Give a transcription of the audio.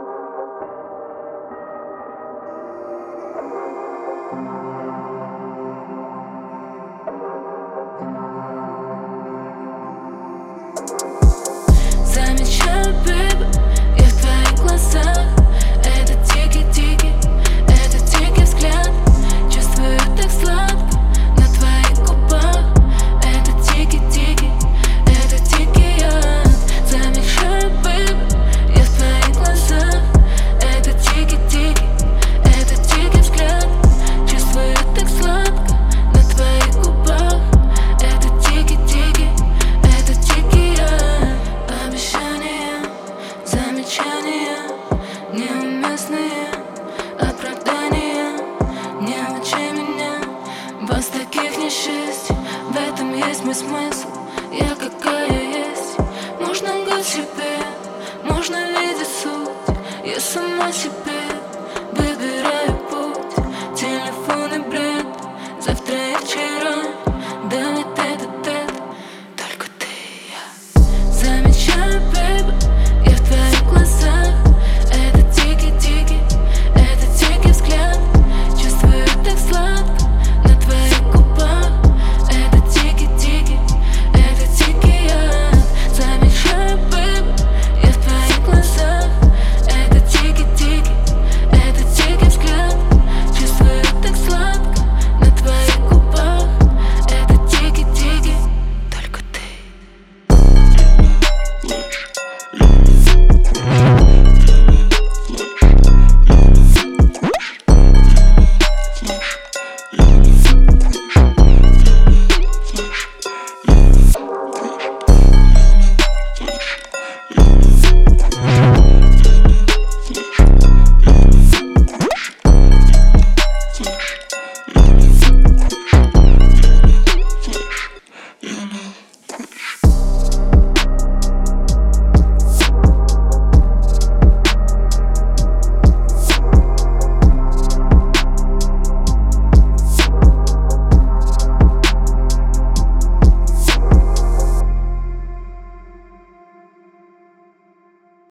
Замечаю, бэйби, я в твоих глазах. Это дикий-дикий, это дикий взгляд. Чувствую так сладко на твоих губах. Это дикий-дикий, это дикий яд. Замечаю, бэйби, я в твоих глазах. Это дикий-дикий, это дикий взгляд. Чувствую так сладко на твоих губах. Это дикий-дикий, это дикий яд. Обещания, замечания, неуместные оправдания. Не учи меня, вас таких несчастье. В этом есть мой смысл, я какая есть. Можно лгать себе, можно видеть суть, я сама себе.